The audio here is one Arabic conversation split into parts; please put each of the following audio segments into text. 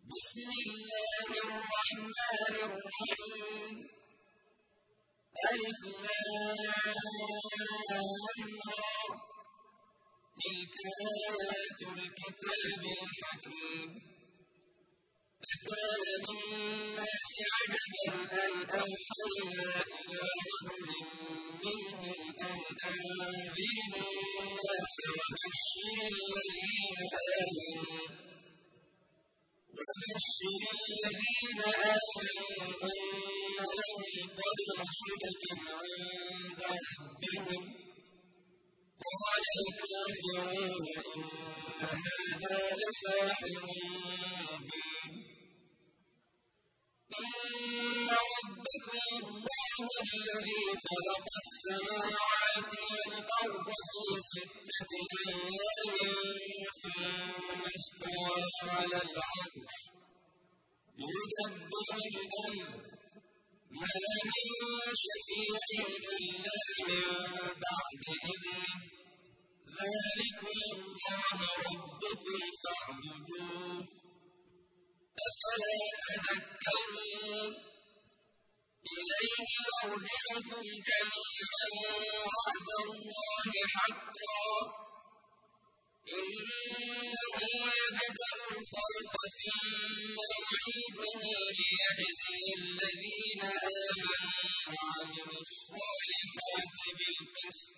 بسم الله الرحمن الرحيم ألف لام را تلك آيات الكتاب الحكيم أكان للناس عجبا أن أوحينا إلى رجل منهم أن أنذر الناس وبشر الذين آمنوا أن لهم قدم صدق عند ربهم قال الكافرون إن هذا لساحر مبين إن ربكم الله الذي خلق السماوات والأرض في 6 أيام ثم استوى على العرش يدبر الأمر ما من شفيع إلا من بعد إذنه ذلكم الله ربكم فاعبدوه أفلا تذكرون إليه مرجعكم جميعا وعد الله حقا إنه يبدأ الخلق ثم يعيده ليجزي الذين آمنوا وعملوا الصالحات بالقسط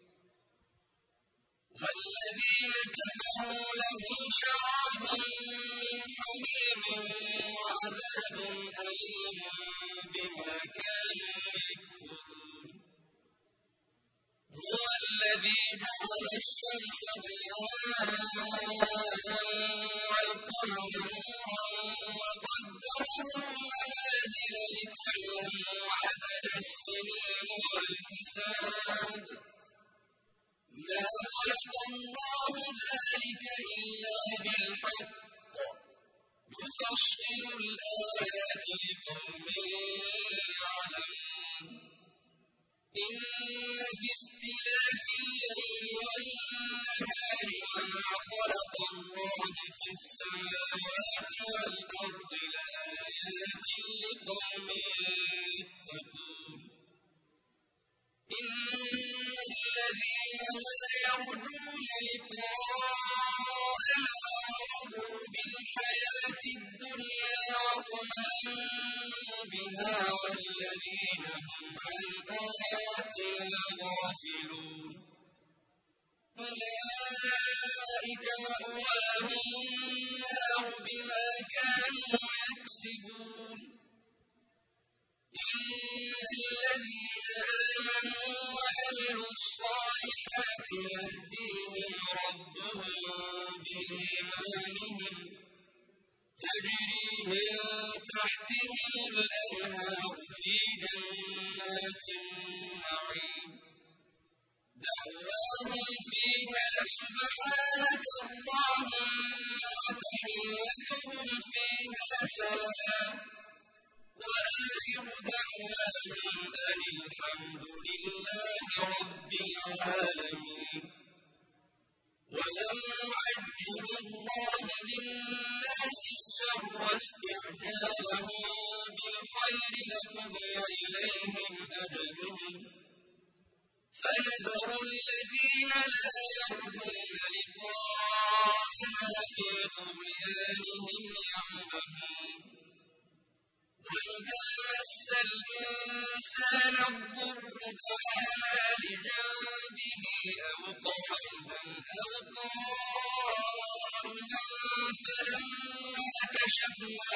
والذين كفروا لهم شراب من حميم وعذاب أليم بما كانوا يكفرون هو الذي جعل الشمس ضياء والقمر نورا وقدره منازل لتعلموا عدد السنين والحساب ما خلق الله ذلك إلا بالحق يفصل الآيات لقوم يعلمون إن في اختلاف الليل والنهار وما خلق الله في السماوات والأرض لآيات لقوم يتقون إن الذين لا يرجون لقاءنا ورضوا بالحياة الدنيا واطمأنوا بها والذين هم عن آياتنا غافلون أولئك مأواهم النار بما كانوا يكسبون إن الذين آمنوا وعملوا الصالحات يهديهم ربهم بإيمانهم تجري من تحتهم الأنهار في جنات النعيم دعواهم فيها سبحانك اللهم وتحيتهم فيها سلام وآخر دعواهم أن الحمد لله رب العالمين ولو يعجل الله للناس الشر واستعجالهم بالخير لقضي إليهم أجلهم فنذر الذين لا يرجون لقاءنا في طغيانهم يعمهون وإذا مس الإنسان الضر دعانا لجنبه أو قاعدا أو قائما فلما كشفنا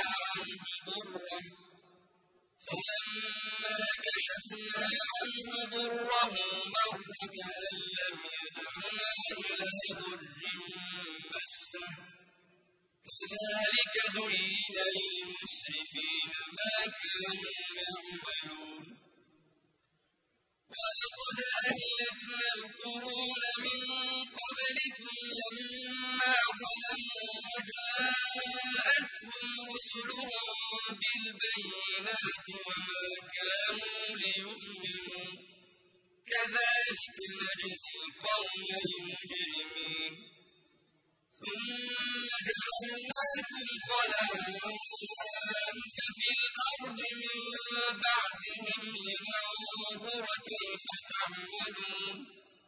عنه ضره مر كأن لم يدعنا إلى ضر مسه كذلك زين للمسرفين ما كانوا يعملون ولقد أهلكنا القرون من قبلكم لما ظلموا وجاءتهم رسلهم بالبينات وما كانوا ليؤمنوا كذلك نجزي القوم المجرمين ثم جعلناكم خلائف في الأرض من بعدهم لننظر كيف تعملون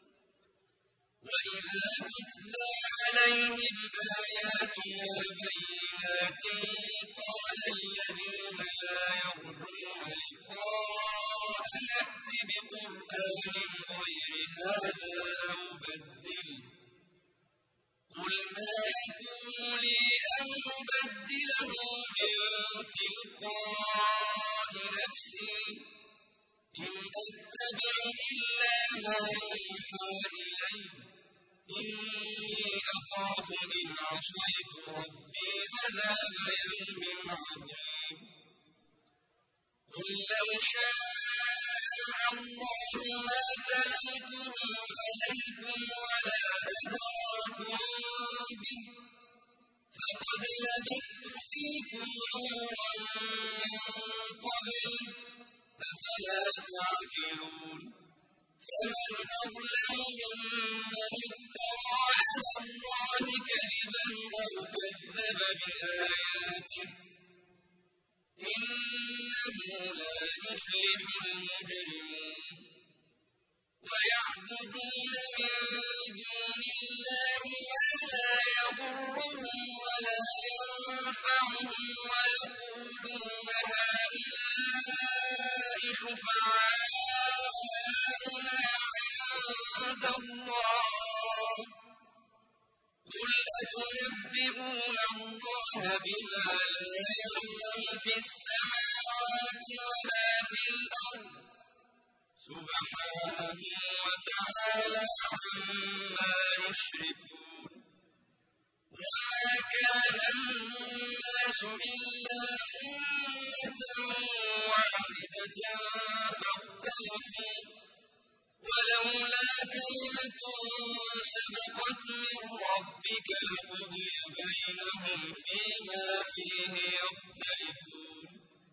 وإذا تتلى عليهم آياتنا بينات قال الذين لا يرجون لقاءنا ائت بقرآن غير هذا أو بدله قل ما يكون لي أن أبدله من تلقاء نفسي إن أتبع إلا ما يوحى إلي إني أخاف إن عصيت ربي عذاب يوم عظيم قل لو شاء الله ما تلوته عليكم ولا أدراكم به فقد لبثت فيكم عمرا من قبله أفلا تعقلون فمن أظلم ممن افترى على الله كذبا أو كذب بآياته إنه لا يفلح المجرمون ويعبدون من دون الله ما لا يضرهم ولا ينفعهم ويقولون هؤلاء شفعاؤنا عند الله قل أتنبئون الله بما لا يعلم في السماوات ولا في الأرض سبحانه وتعالى عما يشركون وما كان الناس إلا أمة واحدة فاختلفوا ولولا كلمة سبقت من ربك لقضي بينهم فيما فيه يختلفون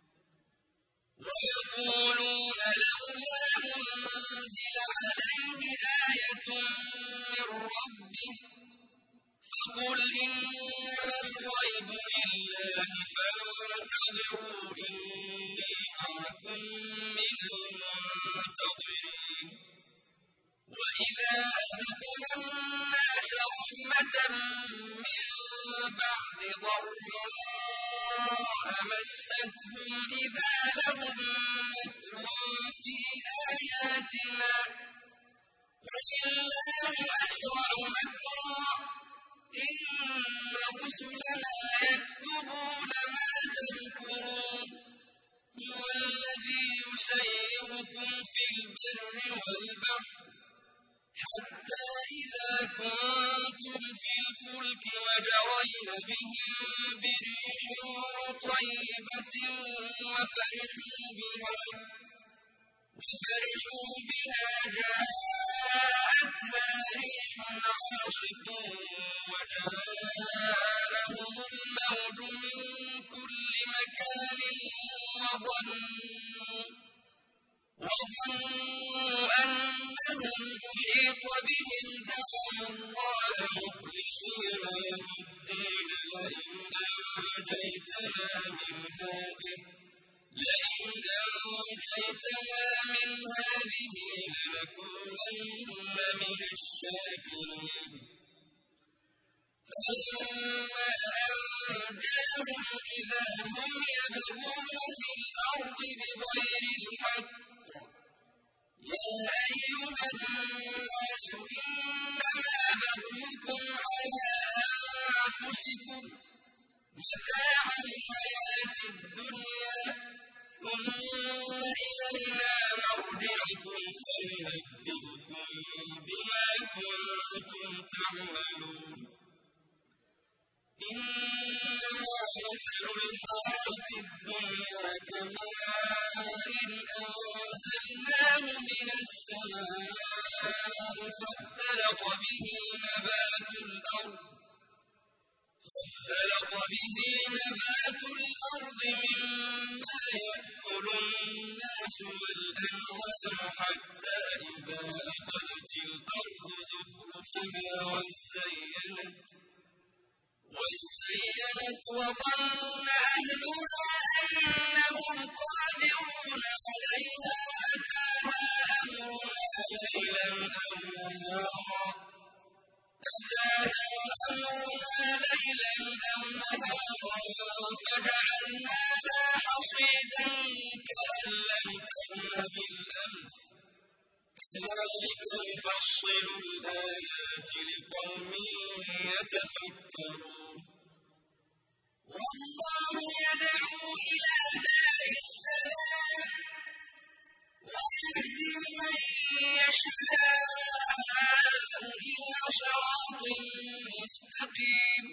ويقولون لولا أنزل عليه آية من ربه فقل إنما الغيب لله فانتظروا إني معكم من المنتظرين وإذا أذقنا الناس رحمة من بعد ضراء مستهم إذا لهم مكر في آياتنا قل الله أسرع مكرا إن رسلنا يكتبون ما تمكرون هو الذي يسيركم في البر والبحر حتى إذا كنتم في الفلك وجرين بهم بريح طيبة وفرحوا بها جاءتها ريح عاصف وجاءهم الموج من كل مكان وظنوا أنهم أحيط بهم دعوا الله مخلصين له الدين لئن أنجيتنا من هذه لنكونن من الشاكرين فلما أنجاهم إذا هم يبغون في الأرض بغير الحق يا أيها الناس إنما بغيكم على أنفسكم متاع الحياة الدنيا ثم إلينا مرجعكم فننبئكم بما كنتم تعملون إنما مثل الحياة الدنيا كماء أنزلناه من السماء فاختلط به نبات الأرض مما يأكل الناس والأنعام حتى إذا أخذت الأرض زخرفها وزينت وظن أهلها أنهم قادرون عليها أتاها أمرنا ليلا أو نهارا فجعلناها حصيدا كأن لم تغن بالأمس كذلك نفصل الآيات لقوم يتفكرون والله يدعو إلى دار السلام ويهدي من يشاء إلى صراط مستقيم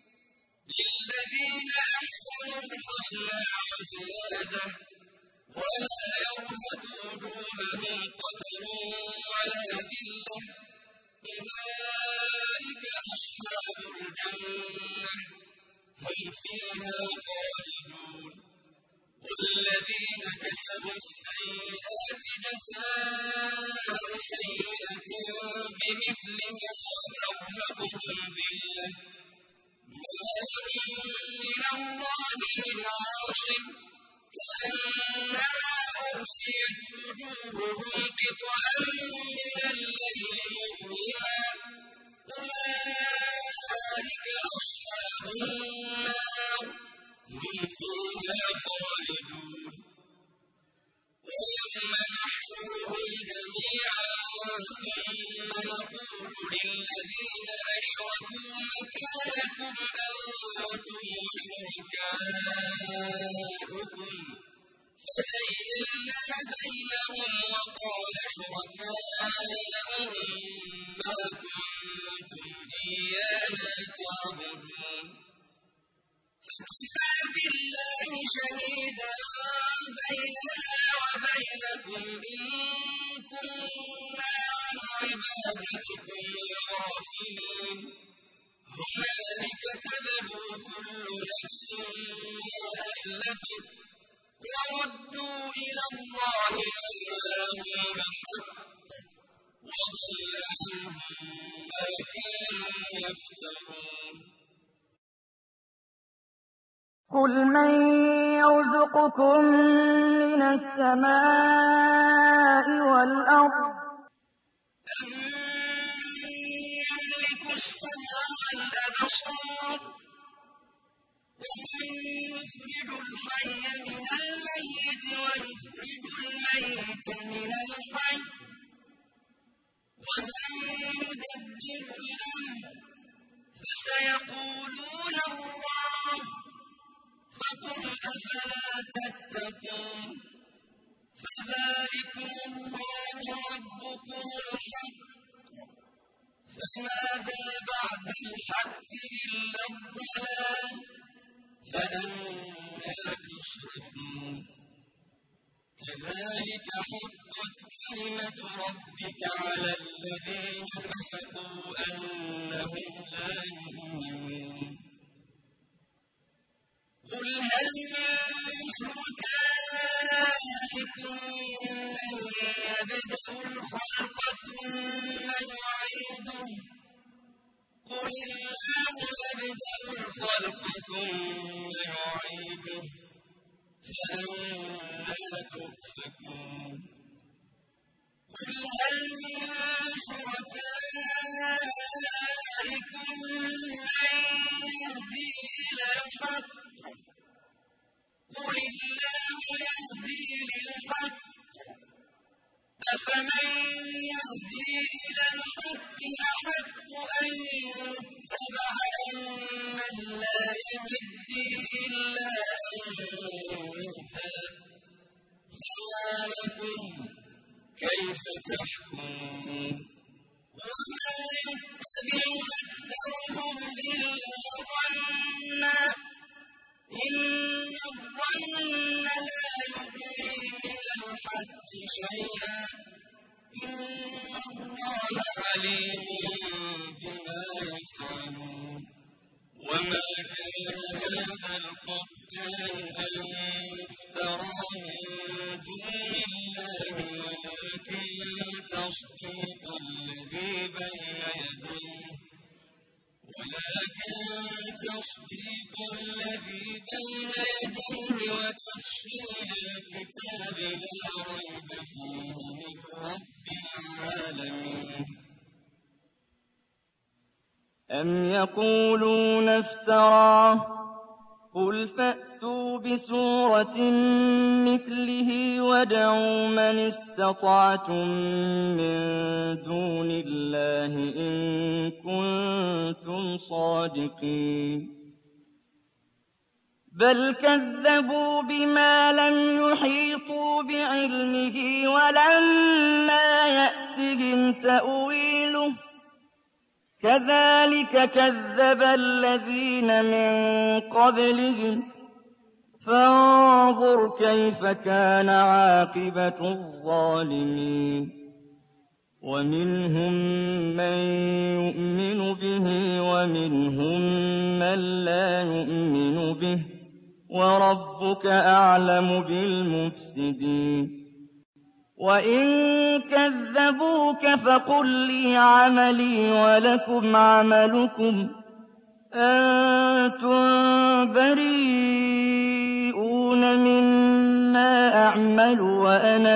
للذين أحسنوا الحسنى وزيادة ولا يرهق وجوههم قتر ولا ذلة أولئك أصحاب الجنة هم فيها خالدون والذين كسبوا السيئات جزاء سيئة بمثلها ترهقهم ذلة ما لهم من الله من عاصم كأنما أغشيت وجوههم قطعا من الليل مظلما أولئك أصحاب النار هم فيها خالدون ويوم نحشرهم جميعا ثم نقول للذين أشركوا مكانكم أنتم وشركاؤكم فزيّلنا بينهم وقال شركاؤهم ما كنتم إيانا تعبدون فكفى بالله شهيدا بيننا وبينكم إن كنا عن عبادتكم غافلين هنالك تبلو كل نفس ما أسلفت وردوا إلى الله مولاهم الحق وضل عنهم ما كانوا يفترون قل من يرزقكم من السماء والأرض أمن يملك السمع والأبصار ومن يخرج الحي من الميت ويخرج الميت من الحي ومن يدبر الأمر فسيقولون الله فقل أفلا تتقون فذلكم الله ربكم الحق فماذا بعد الحق إلا الضلال فأنى تصرفون كذلك حقت كلمة ربك على الذين فسقوا أنهم لا يؤمنون قل هل من شركائكم من يبدأ الخلق ثم يعيده قل الله يبدأ الخلق ثم يعيده فأنى تؤفكون قل هل من شركائكم من يهدي إلى الحق قل الله يهدي للحق أفمن يهدي إلى الحق أحق أن يتبع أمن لا يهدي إلا أن يهدى فما لكم كيف تحكمون وما يتبع أكثرهم إلا ظنا إن الظن لا يغني من الحق شيئا إن الله عليم بما يفعلون وما كان هذا القرآن أن يفترى من دون الله ولكن تصديق الذي بين يديه ولكن تصديق الذي بين يديه وتفصيل الكتاب لا ريب فيه من رب العالمين. أم يقولون افتراه قل فأتوا بسورة مثله وادعوا من استطعتم من دون الله إن كنتم صادقين. بل كذبوا بما لم يحيطوا بعلمه ولما يأتهم تأويله كذلك كذب الذين من قبلهم فانظر كيف كان عاقبة الظالمين. ومنهم من يؤمن به ومنهم من لا يؤمن به وربك أعلم بالمفسدين. وإن كذبوك فقل لي عملي ولكم عملكم أنتم بريئون مما أعمل وأنا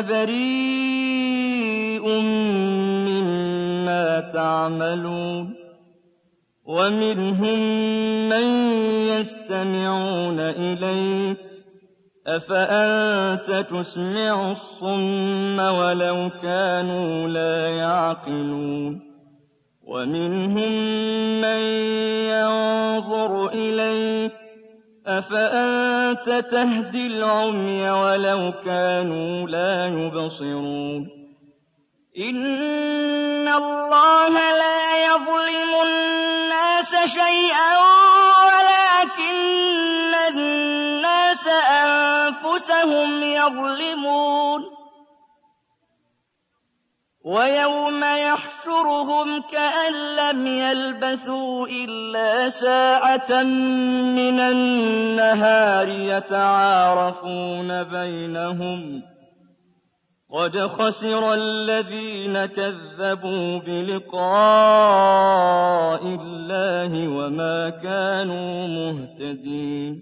بريء مما تعملون. ومنهم من يستمعون إليك أفأنت تسمع الصم ولو كانوا لا يعقلون. ومنهم من ينظر إليك أفأنت تهدي العمي ولو كانوا لا يبصرون. إن الله لا يظلم الناس شيئا ولكن الناس أنفسهم يظلمون. ويوم يحشرهم كأن لم يلبثوا إلا ساعة من النهار يتعارفون بينهم قد خسر الذين كذبوا بلقاء الله وما كانوا مهتدين.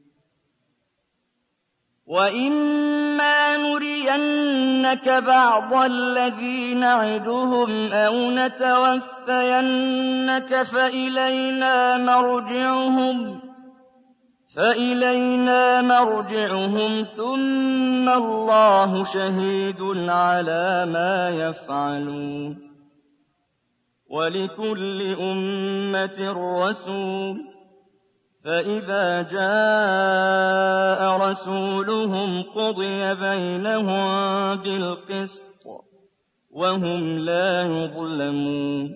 وإما نرينك بعض الذي نعدهم أو نتوفينك فإلينا مرجعهم ثم الله شهيد على ما يفعلون. ولكل أمة رسول فإذا جاء رسولهم قضي بينهم بالقسط وهم لا يظلمون.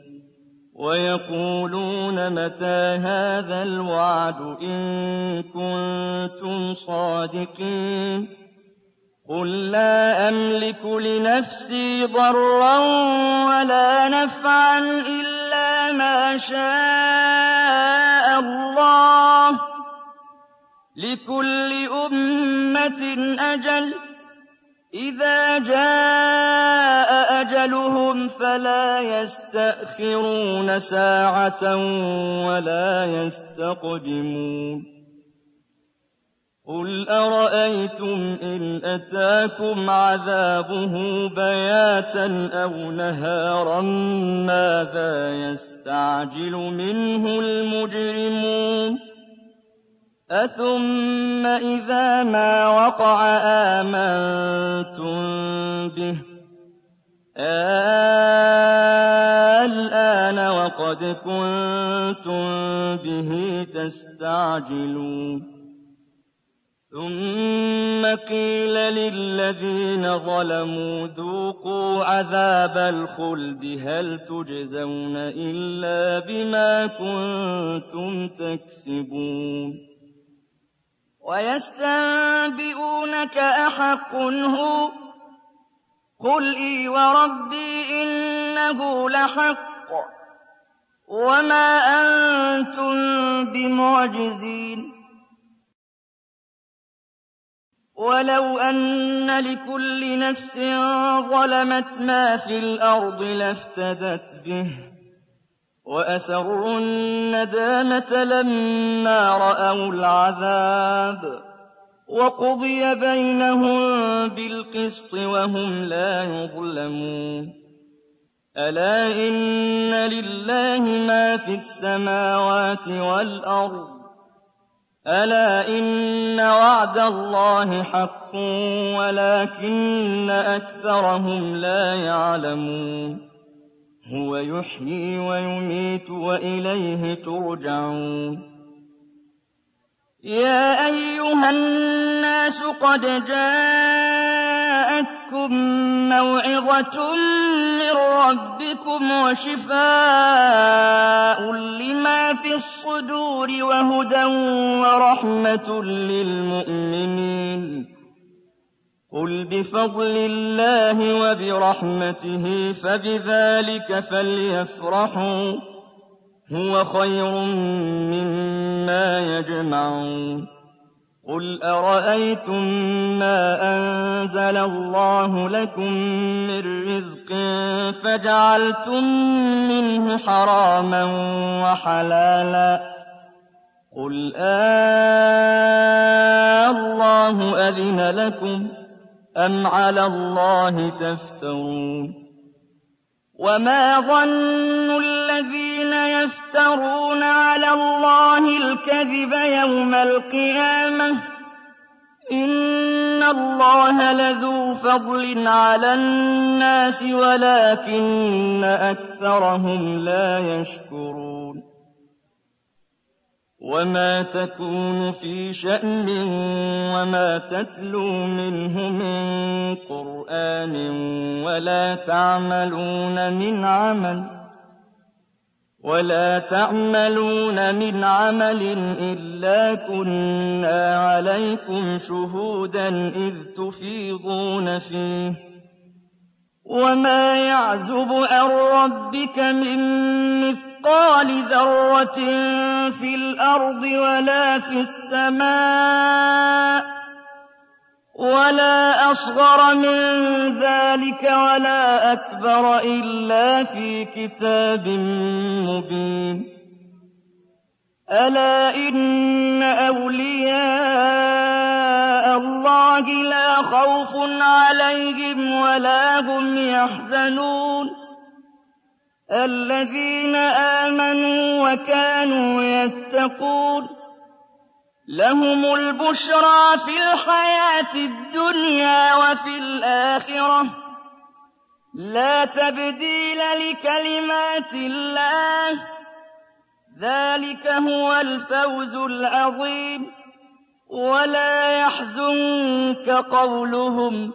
ويقولون متى هذا الوعد إن كنتم صادقين. قل لا أملك لنفسي ضرا ولا نفعا إلا ما شاء الله لكل أمة أجل إذا جاء أجلهم فلا يستأخرون ساعة ولا يستقدمون. قل أرأيتم إن أتاكم عذابه بياتا أو نهارا ماذا يستعجل منه المجرمون. أثم إذا ما وقع آمنتم به الآن وقد كنتم به تستعجلون. ثم قيل للذين ظلموا ذوقوا عذاب الخلد هل تجزون إلا بما كنتم تكسبون. ويستنبئونك أحق هو قل إي وربي إنه لحق وما أنتم بمعجزين. ولو أن لكل نفس ظلمت ما في الأرض لافتدت به وأسروا الندامة لما رأوا العذاب وقضي بينهم بالقسط وهم لا يظلمون ألا إن لله ما في السماوات والأرض ألا إن وعد الله حق ولكن أكثرهم لا يعلمون هو يحيي ويميت وإليه ترجعون يا أيها الناس قد جاءتكم موعظة من ربكم وشفاء لما في الصدور وهدى ورحمة للمؤمنين قل بفضل الله وبرحمته فبذلك فليفرحوا هو خير مما يجمعون قل أرأيتم ما أنزل الله لكم من رزق فجعلتم منه حراما وحلالا قل الله أذن لكم أم على الله تفترون وما ظن الذين يفترون على الله الكذب يوم القيامة إن الله لذو فضل على الناس ولكن أكثرهم لا يشكرون وما تكون في شأن وما تتلو منه من قرآن ولا تعملون من عمل إلا كنا عليكم شهودا إذ تفيضون فيه وما يعزب عن ربك من مثقال ذرة في الأرض ولا في السماء ولا أصغر من ذلك ولا أكبر إلا في كتاب مبين ألا إن أولياء الله لا خوف عليهم ولا هم يحزنون الذين آمنوا وكانوا يتقون لهم البشرى في الحياة الدنيا وفي الآخرة لا تبديل لكلمات الله ذلك هو الفوز العظيم ولا يحزنك قولهم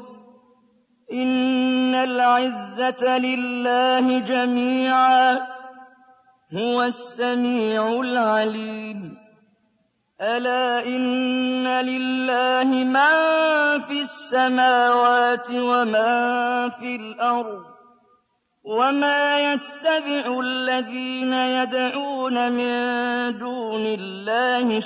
إن العزة لله جميعا هو السميع العليم ألا إن لله من في السماوات وما في الأرض وما يتبع الذين يدعون من دون الله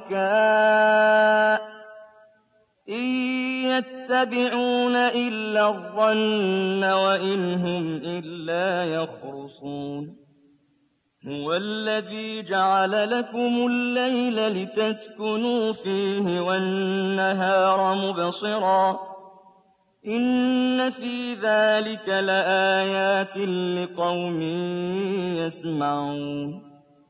شركاء إن يتبعون إلا الظن وإن هم إلا يخرصون هو الذي جعل لكم الليل لتسكنوا فيه والنهار مبصرا إن في ذلك لآيات لقوم يسمعون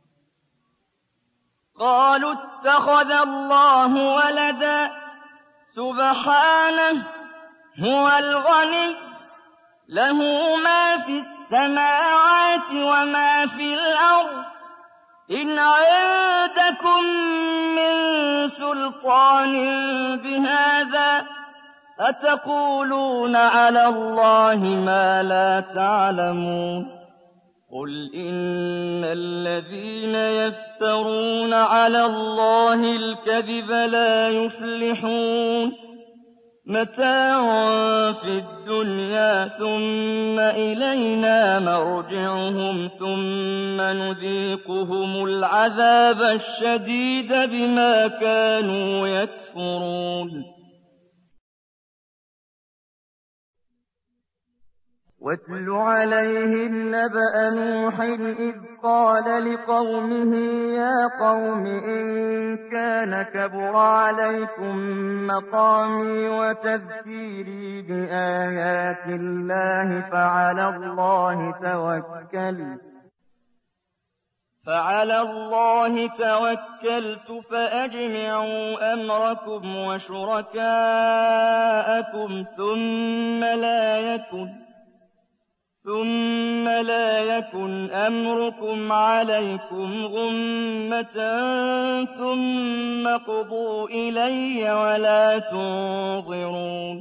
قالوا اتخذ الله ولدا سبحانه هو الغني له ما في السماوات وما في الأرض إن عندكم من سلطان بهذا أتقولون على الله ما لا تعلمون قل إن الذين يفترون على الله الكذب لا يفلحون متاع في الدنيا ثم إلينا مرجعهم ثم نذيقهم العذاب الشديد بما كانوا يكفرون واتل عليهم نبأ نوح إذ قال لقومه يا قوم إن كان كبر عليكم مقامي وتذكيري بآيات الله فعلى الله توكلت فأجمعوا أمركم وشركاءكم ثم لا يكن أمركم عليكم غمة ثم قضوا إلي ولا تنظرون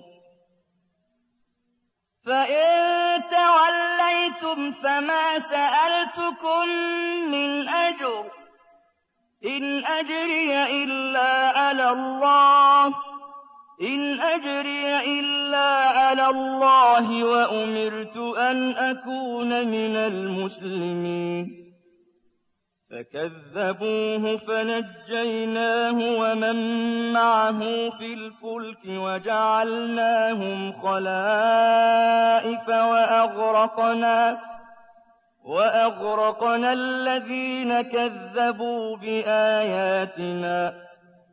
فإن توليتم فما سألتكم من أجر إن أجري إلا على الله وأمرت أن أكون من المسلمين فكذبوه فنجيناه ومن معه في الفلك وجعلناهم خلائف وأغرقنا الذين كذبوا بآياتنا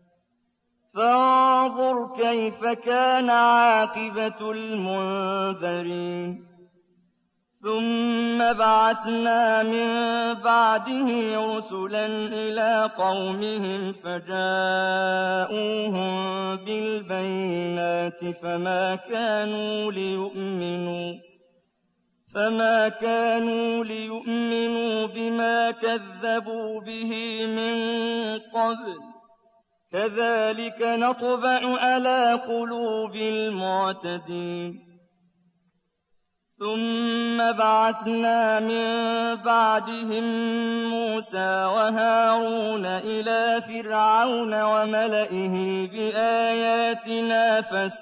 فانظر كيف كان عاقبة المنذرين ثم بعثنا من بعده رسلا إلى قومهم فجاءوهم بالبينات فما كانوا ليؤمنوا بما كذبوا به من قبل كذلك نطبع على قلوب المعتدين ثم بعثنا من بعدهم موسى وهارون إلى فرعون وملئه بآياتنا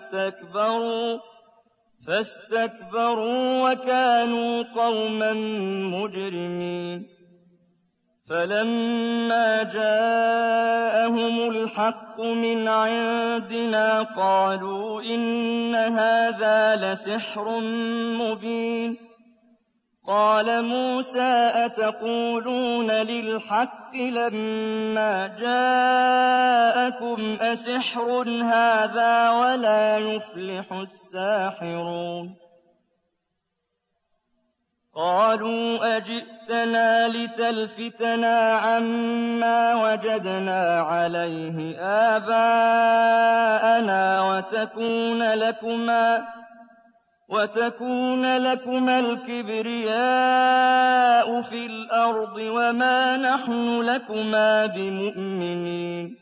فاستكبروا وكانوا قوما مجرمين فلما جاءهم الحق من عندنا قالوا إن هذا لسحر مبين قال موسى أتقولون للحق لما جاءكم أسحر هذا ولا يفلح الساحرون قالوا أجئتنا لتلفتنا عما وجدنا عليه آباءنا وتكون لكما الكبرياء في الأرض وما نحن لكما بمؤمنين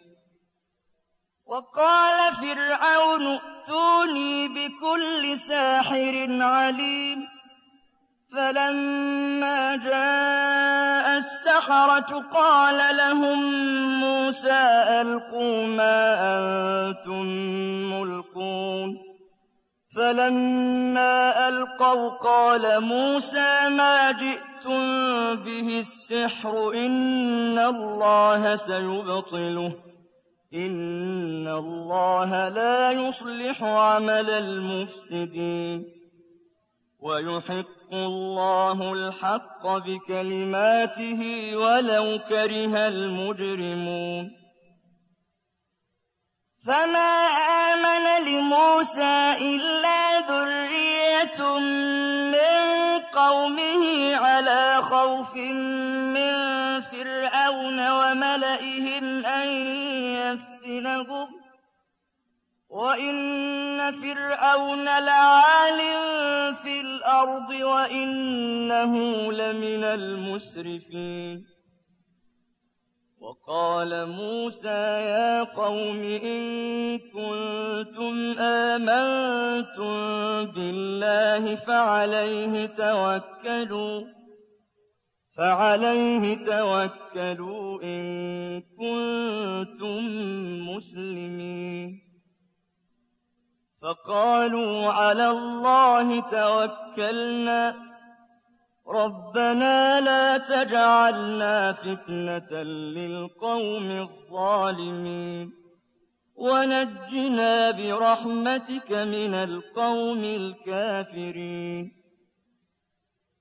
وقال فرعون ائتوني بكل ساحر عليم فلما جاء السحرة قال لهم موسى ألقوا ما أنتم ملقون فلما ألقوا قال موسى ما جئتم به السحر إن الله سيبطله إن الله لا يصلح عمل المفسدين ويحق الله الحق بكلماته ولو كره المجرمون فما آمن لموسى إلا ذرية من قومه على خوف من فرعون وملئهم أن يفتنهم وإن فرعون لعال في الأرض وإنه لمن المسرفين وقال موسى يا قوم إن كنتم آمنتم بالله فعليه توكلوا إن كنتم مسلمين فقالوا على الله توكلنا ربنا لا تجعلنا فتنة للقوم الظالمين ونجنا برحمتك من القوم الكافرين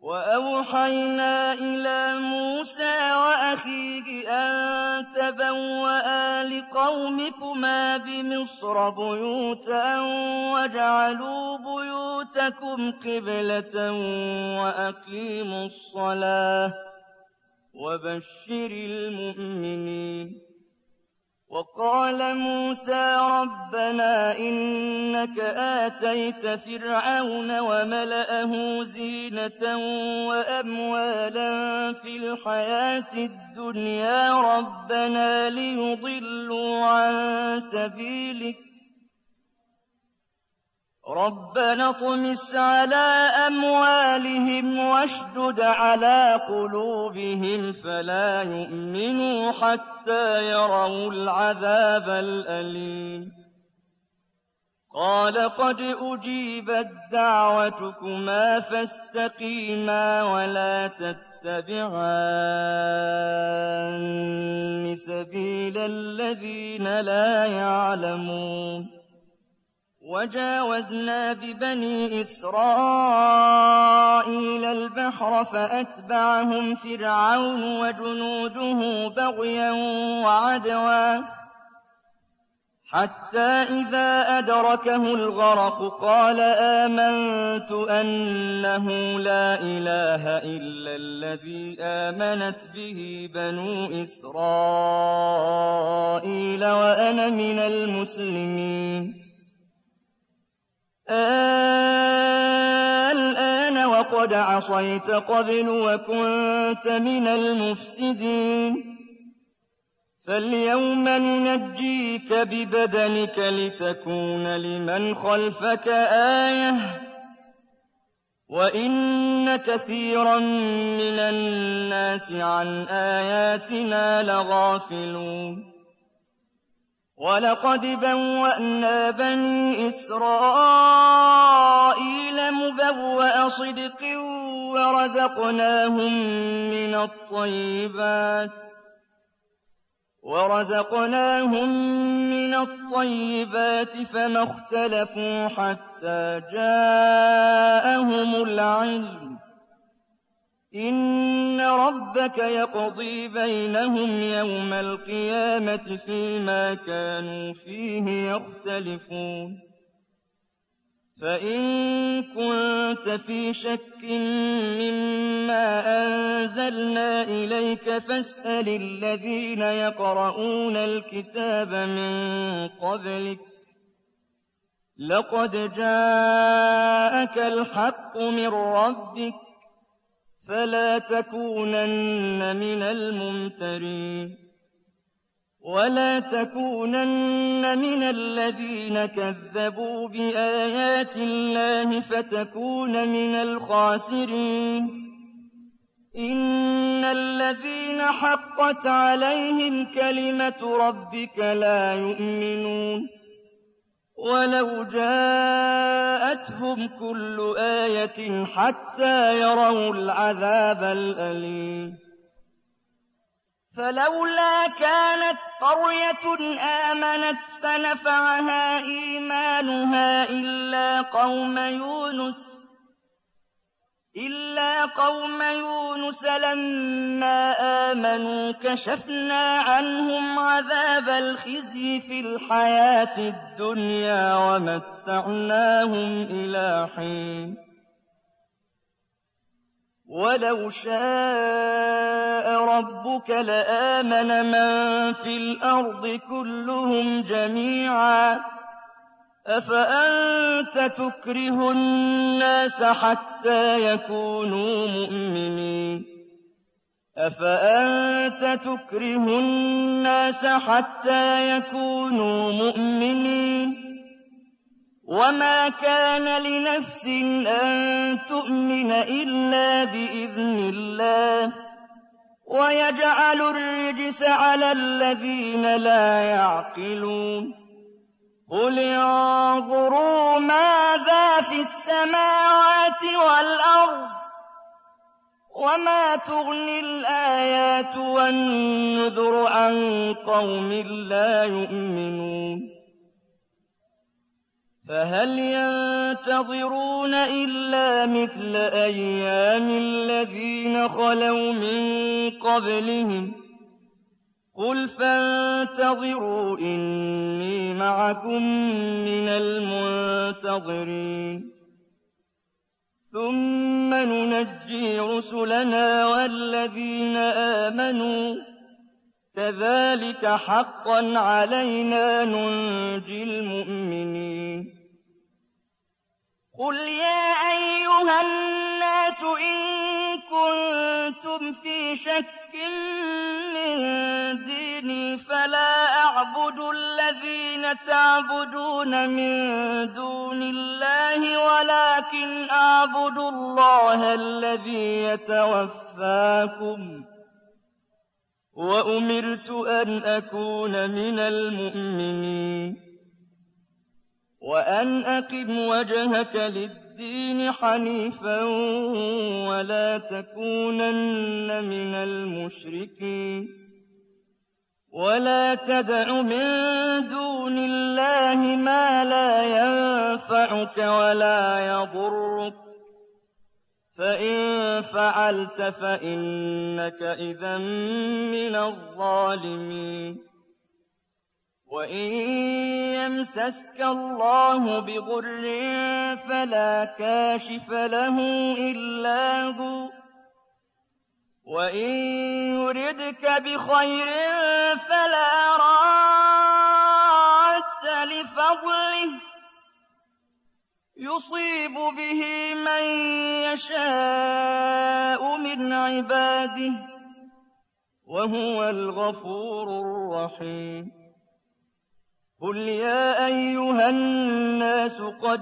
وأوحينا إلى موسى وأخيه أن تبوأ لقومكما بمصر بيوتا واجعلوا بيوتكم قبلة وأقيموا الصلاة وبشر المؤمنين. وقال موسى ربنا إنك آتيت فرعون وملأه زينة وأموالا في الحياة الدنيا ربنا ليضلوا عن سبيلك ربنا اطمس على أموالهم واشدد على قلوبهم فلا يؤمنوا حتى يروا العذاب الأليم. قال قد أجيبت دعوتكما فاستقيما ولا تتبعان سبيل الذين لا يعلمون. وجاوزنا ببني إسرائيل البحر فأتبعهم فرعون وجنوده بغيا وعدوا حتى إذا أدركه الغرق قال آمنت أنه لا إله إلا الذي آمنت به بنو إسرائيل وأنا من المسلمين. الآن وقد عصيت قبل وكنت من المفسدين فاليوم ننجيك ببدنك لتكون لمن خلفك آية وإن كثيرا من الناس عن آياتنا لغافلون. ولقد بوأنا بني إسرائيل مبوأ صدق ورزقناهم من الطيبات فما اختلفوا حتى جاءهم العلم. إن ربك يقضي بينهم يوم القيامة فيما كانوا فيه يختلفون. فإن كنت في شك مما أنزلنا إليك فاسأل الذين يقرؤون الكتاب من قبلك لقد جاءك الحق من ربك فلا تكونن من الممترين. ولا تكونن من الذين كذبوا بآيات الله فتكون من الخاسرين. إن الذين حقت عليهم كلمة ربك لا يؤمنون ولو جاءتهم كل آية حتى يروا العذاب الأليم. فلولا كانت قرية آمنت فنفعها إيمانها إلا قوم يونس لما آمنوا كشفنا عنهم عذاب الخزي في الحياة الدنيا ومتعناهم إلى حين. ولو شاء ربك لآمن من في الأرض كلهم جميعا أفأنت تكره الناس حتى يكونوا مؤمنين وما كان لنفس أن تؤمن إلا بإذن الله ويجعل الرجس على الذين لا يعقلون. قل انظروا ماذا في السماوات والأرض وما تغني الآيات والنذر عن قوم لا يؤمنون. فهل ينتظرون إلا مثل أيام الذين خلوا من قبلهم قل فانتظروا إني معكم من المنتظرين ثم ننجي رسلنا والذين آمنوا كذلك حقا علينا ننجي المؤمنين قل يا أيها الناس إن كنتم في شك من ديني فلا أعبد الذين تعبدون من دون الله ولكن أعبد الله الذي يتوفاكم وأمرت أن أكون من المؤمنين وأن أقم وجهك للدين حنيفا ولا تكونن من المشركين ولا تدع من دون الله ما لا ينفعك ولا يضرك فإن فعلت فإنك إذا من الظالمين وإن يمسسك الله بضر فلا كاشف له إلا هو وإن يردك بخير فلا راد لفضله يصيب به من يشاء من عباده وهو الغفور الرحيم قل يا أيها الناس قد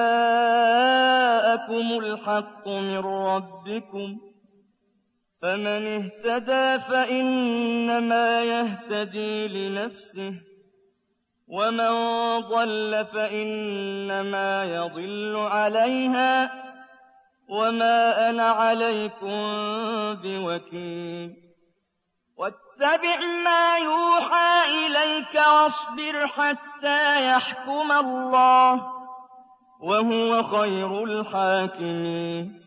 جاءكم الحق من ربكم فمن اهتدى فإنما يهتدي لنفسه ومن ضل فإنما يضل عليها وما أنا عليكم بوكيل واتبع ما يوحى إليك واصبر حتى يحكم الله وهو خير الحاكمين